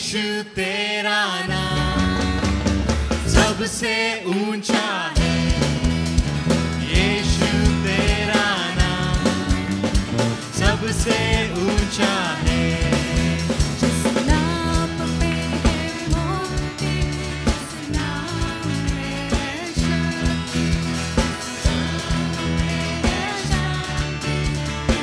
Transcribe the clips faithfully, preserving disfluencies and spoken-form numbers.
यीशु तेरा नाम सबसे ऊंचा है, यीशु तेरा नाम सबसे ऊंचा है। जिस नाम पे है मुक्ति, जिस नाम में है शांति, जिस नाम में है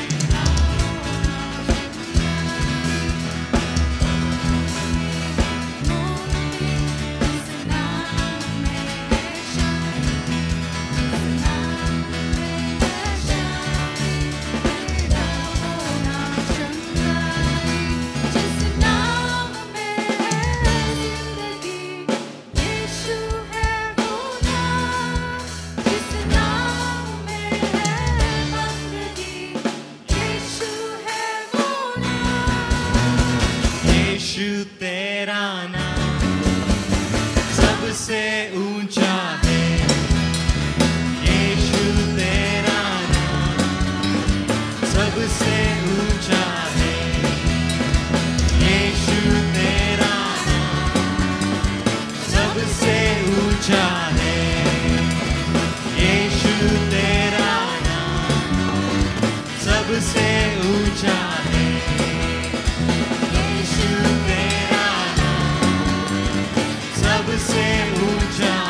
यीशु तेरा नाम सबसे ऊंचा है, यीशु तेरा नाम सबसे ऊंचा है, यीशु तेरा नाम सबसे ऊंचा है, यीशु तेरा नाम सबसे ऊंचा है। यीशु तेरा नाम सबसे ऊंचा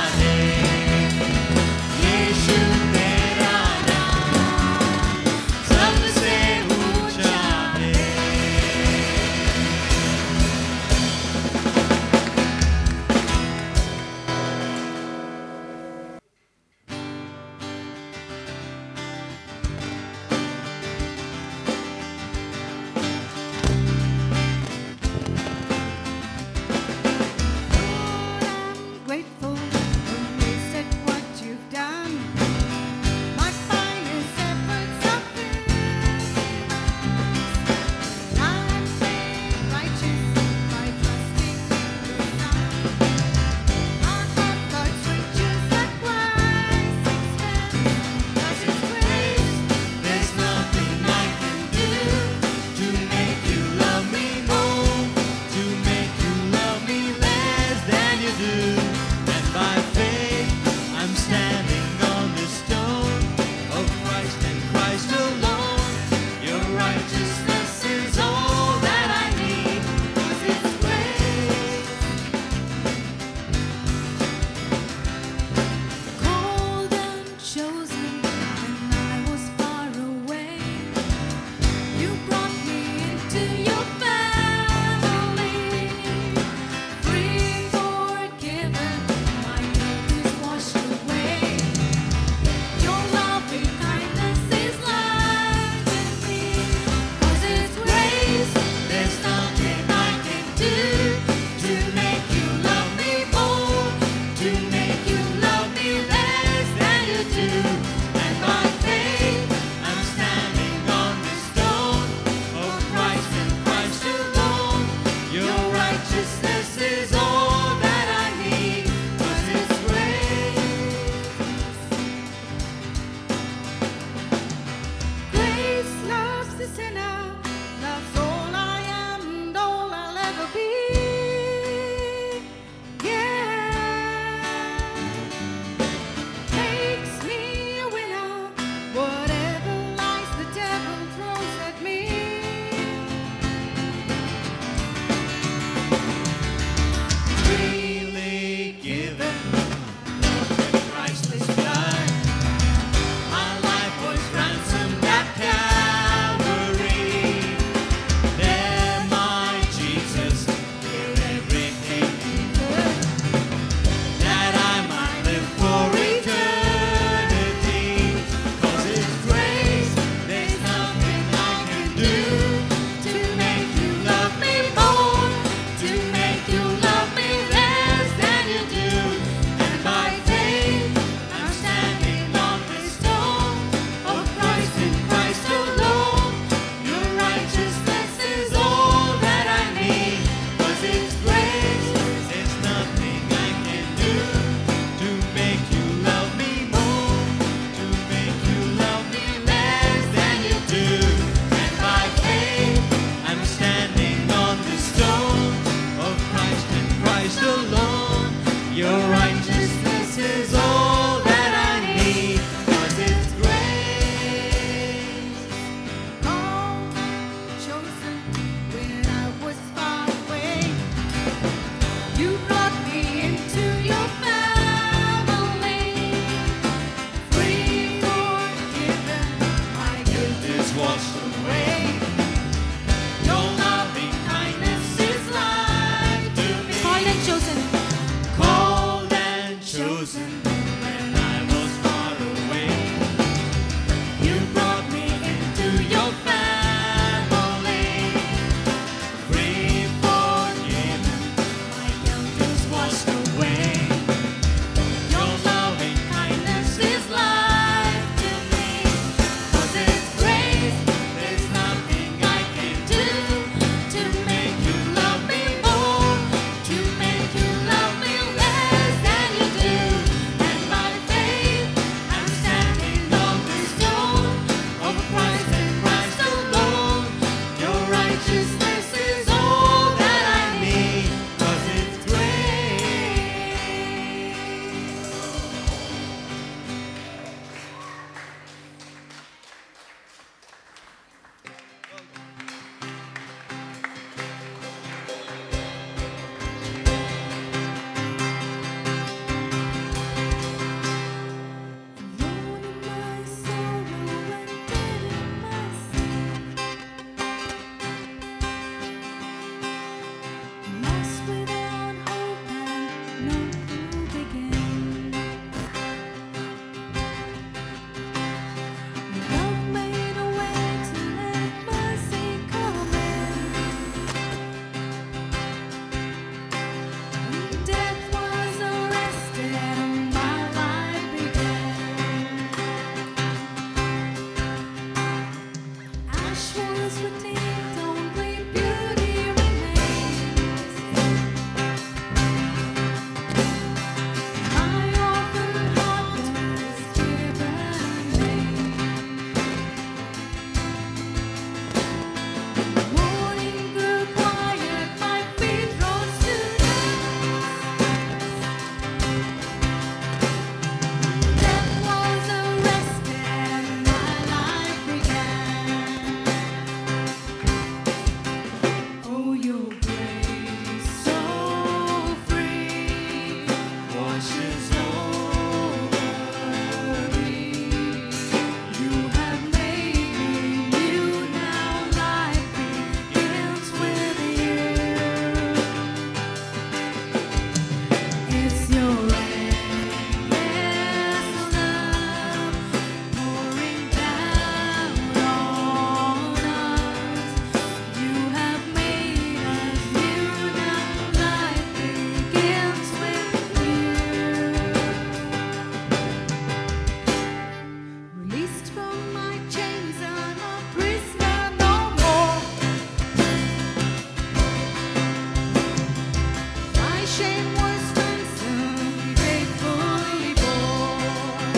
shame was ransomed, he faithfully bore.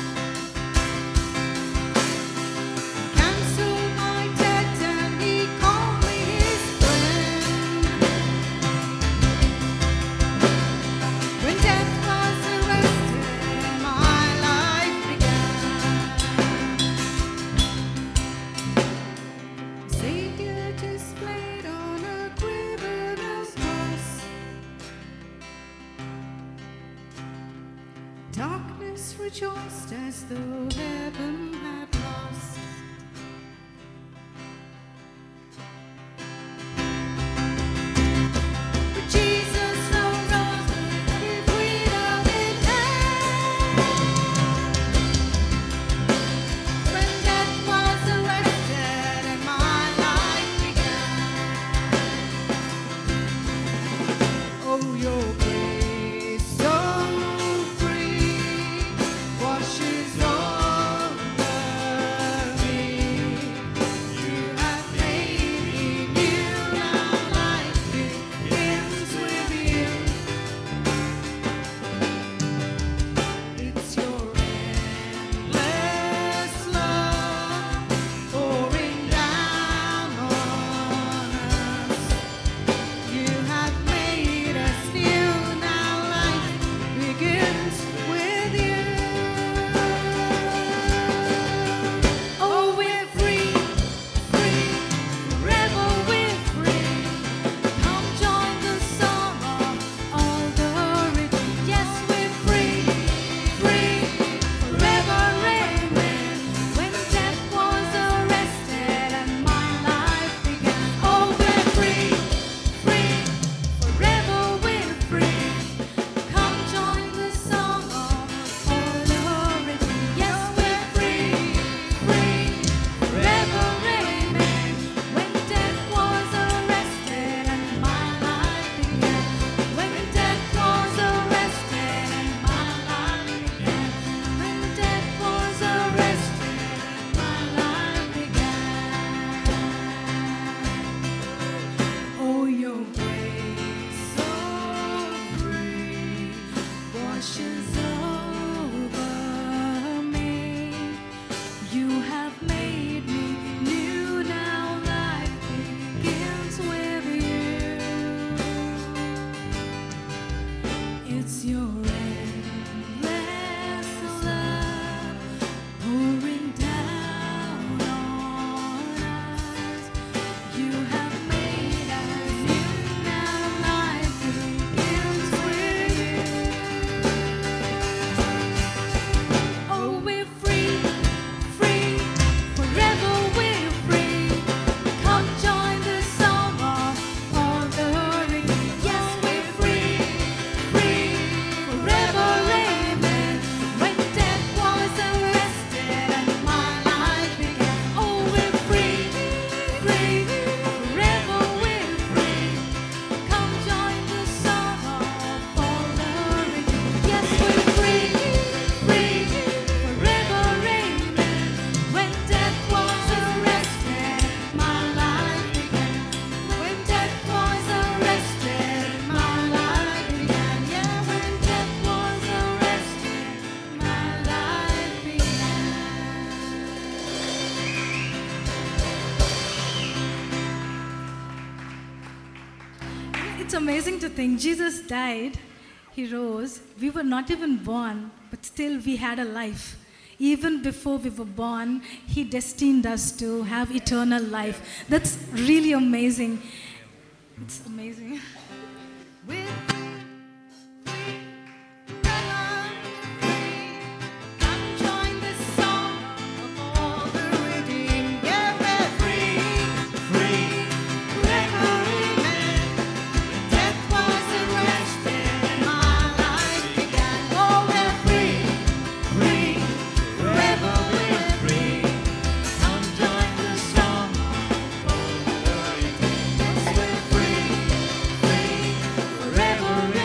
Canceled my debt and he called me his friend. When death was arrested, my life began. Savior displayed on a criminal's cross. Darkness rejoiced as though heaven had lost. But Jesus arose with freedom in hand. When death was arrested and my life began. Oh, your grace so free washes over me. You have made me new. Now life begins with you. It's your endless love pouring down on us. You have made us new. Now life begins with you. Oh, we're free, free, forever we're free. Come join the song of all the redeemed. Yes, we're free, free, forever, amen. When death was arrested and my life began. Oh, we're free, free, forever we're free. Come join the song of all the redeemed. Yes, we're free, free, forever, amen. When death was arrested and my life began. When death was arrested and my life began. When death was arrested and my life began. Oh, your grace so free washes over me. You have made me new. Now life begins with you. It's your endless love pouring down on us. You have made us new. Now life begins with you. Oh, we're free, free, forever we're free. Come join the song of all the redeemed. Yes, we're free, free, forever, amen. When death was arrested and my life began. Oh, we're free, free, forever we're free. Come join the song of all the redeemed. Yes, we're free, free, forever, amen. When death was arrested, my life began. When death was arrested, my life began. Yeah, when death was arrested, my life began. It's amazing to think Jesus died, he rose. We were not even born, but still we had a life. Even before we were born, he destined us to have eternal life. That's really amazing. It's amazing. With come join the song of all the redeemed. Yeah, we're free, free, forever, amen. When death was arrested and my life began. Oh, we're free, free, forever we're free. Come join the song of all the redeemed. Yes, we're free, free, forever,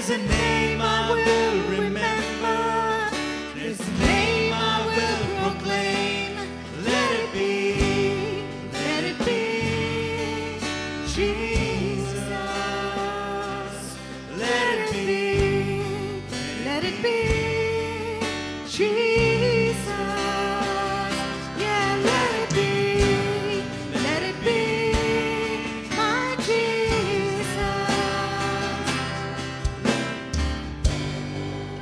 There's a name I will remember. There's a name I will proclaim. Let it be, let it be, Jesus. Let it be, let it be, Jesus. Yeah, let it be, let it be, my Jesus.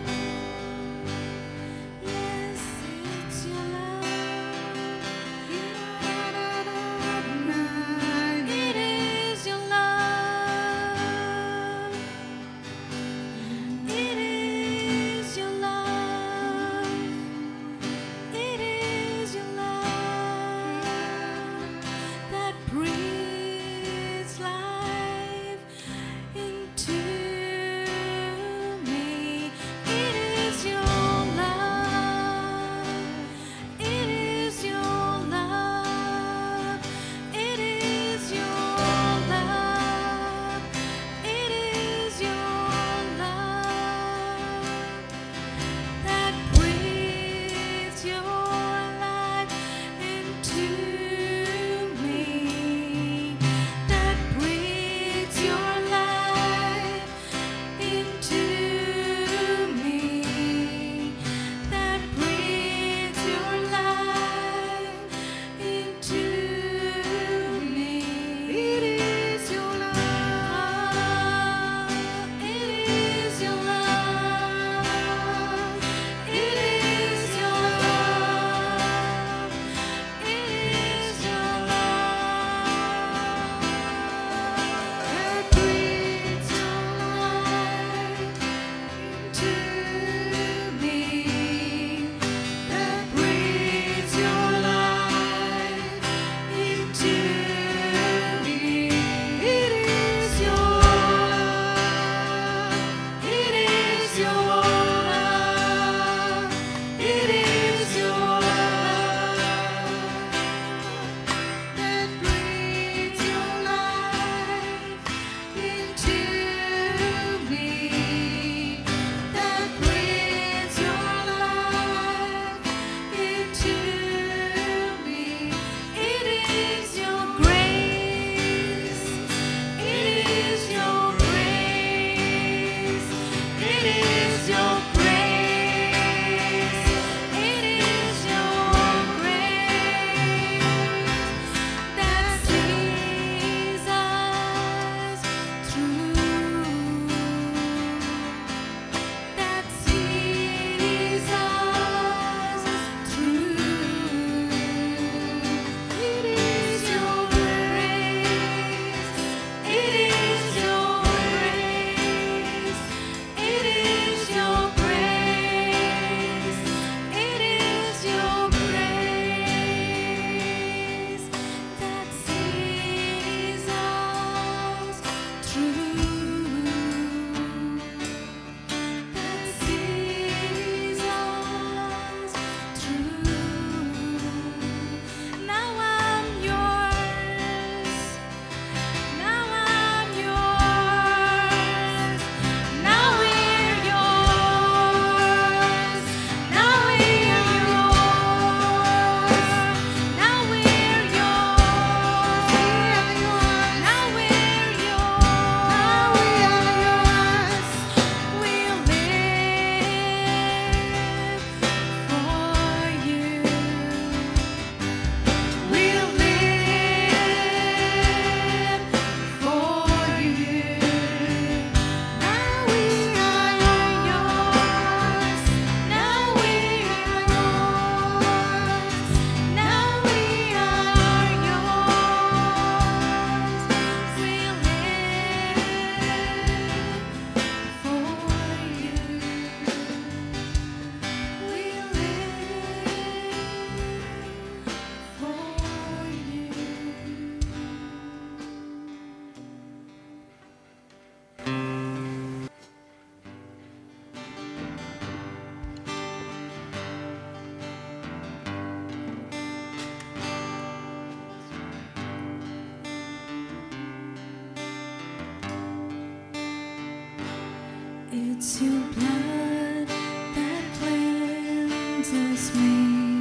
It's your blood that cleanses me.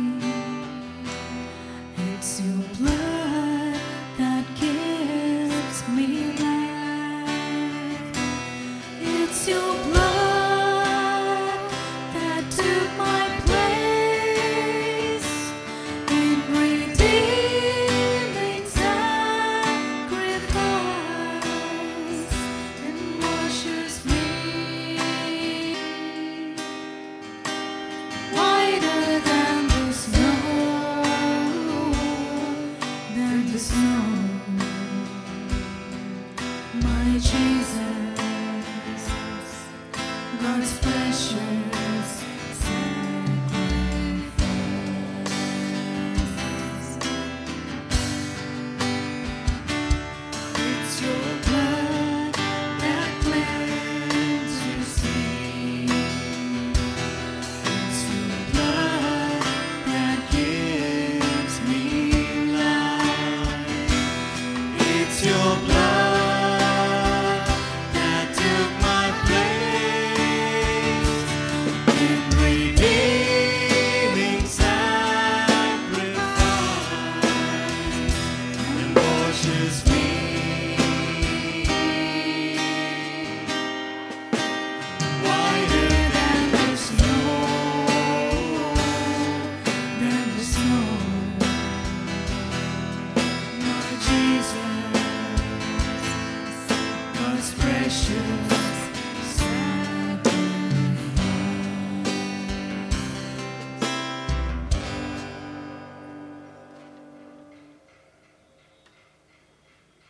It's your blood that gives me life. It's your blood that took my place in redeeming sacrifice and washes me whiter than the snow, than the snow. My Jesus, God's precious sacrifice. It's your blood that cleanses me. It's your blood that gives me life. It's your blood that took my place in redeeming sacrifice and washes me whiter than the snow, than the snow. My Jesus, God's precious